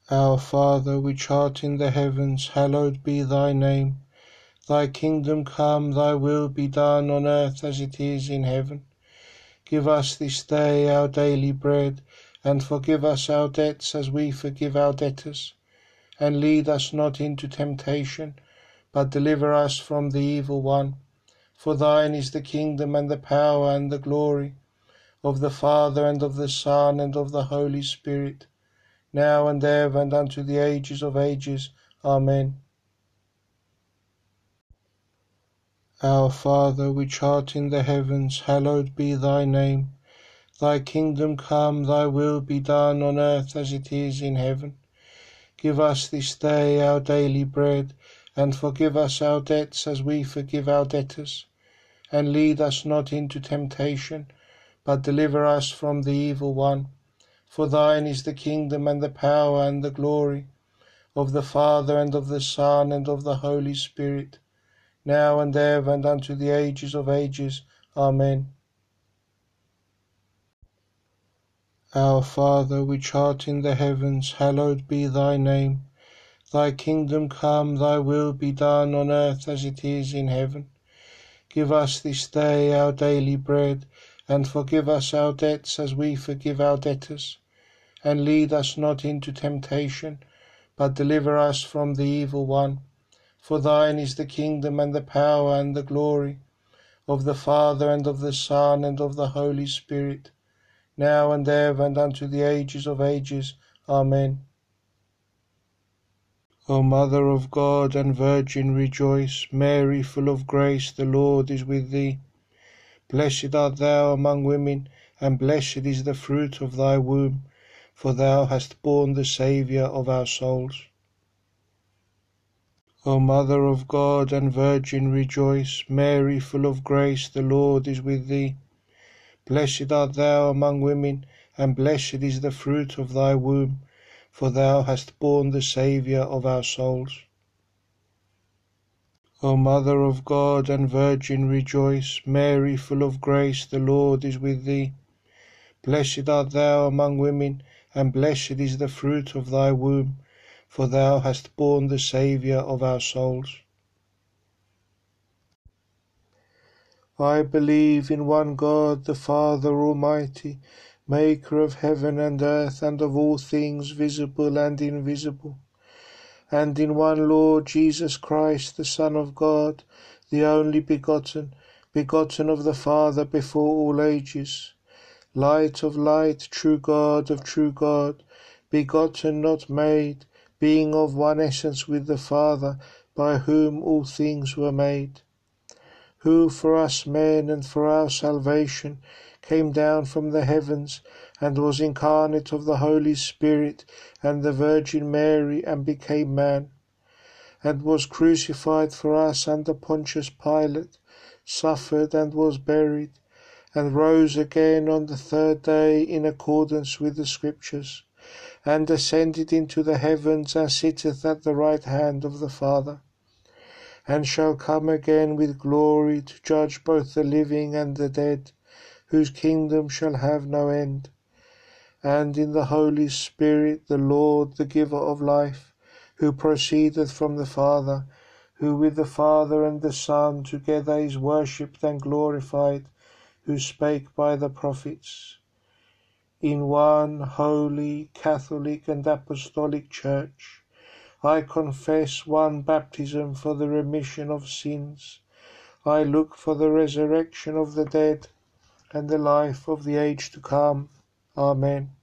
Our Father, which art in the heavens, hallowed be thy name. Thy kingdom come, thy will be done on earth as it is in heaven. Give us this day our daily bread, and forgive us our debts as we forgive our debtors. And lead us not into temptation, but deliver us from the evil one. For thine is the kingdom and the power and the glory, of the Father and of the Son and of the Holy Spirit, now and ever and unto the ages of ages. Amen. Our Father, which art in the heavens, hallowed be thy name. Thy kingdom come, thy will be done on earth as it is in heaven. Give us this day our daily bread, and forgive us our debts as we forgive our debtors. And lead us not into temptation, but deliver us from the evil one. For thine is the kingdom and the power and the glory, of the Father and of the Son and of the Holy Spirit, now and ever and unto the ages of ages. Amen. Our Father, which art in the heavens, hallowed be thy name. Thy kingdom come, thy will be done on earth as it is in heaven. Give us this day our daily bread, and forgive us our debts as we forgive our debtors. And lead us not into temptation, but deliver us from the evil one. For thine is the kingdom and the power and the glory, of the Father and of the Son and of the Holy Spirit, now and ever and unto the ages of ages. Amen. O Mother of God and Virgin, rejoice. Mary, full of grace, the Lord is with thee. Blessed art thou among women, and blessed is the fruit of thy womb, for thou hast borne the Saviour of our souls. O Mother of God and Virgin, rejoice. Mary, full of grace, the Lord is with thee. Blessed art thou among women, and blessed is the fruit of thy womb, for thou hast borne the Saviour of our souls. O Mother of God and Virgin, rejoice. Mary, full of grace, the Lord is with thee. Blessed art thou among women, and blessed is the fruit of thy womb, for thou hast borne the Saviour of our souls. I believe in one God, the Father Almighty, maker of heaven and earth, and of all things visible and invisible, and in one Lord Jesus Christ, the Son of God, the only begotten, begotten of the Father before all ages, light of light, true God of true God, begotten, not made, being of one essence with the Father, by whom all things were made, who for us men and for our salvation came down from the heavens, and was incarnate of the Holy Spirit and the Virgin Mary, and became man, and was crucified for us under Pontius Pilate, suffered and was buried, and rose again on the third day in accordance with the Scriptures, and ascended into the heavens, and sitteth at the right hand of the Father, and shall come again with glory to judge both the living and the dead, whose kingdom shall have no end. And in the Holy Spirit, the Lord, the giver of life, who proceedeth from the Father, who with the Father and the Son together is worshipped and glorified, who spake by the prophets, in one holy, Catholic and Apostolic Church, I confess one baptism for the remission of sins. I look for the resurrection of the dead and the life of the age to come. Amen.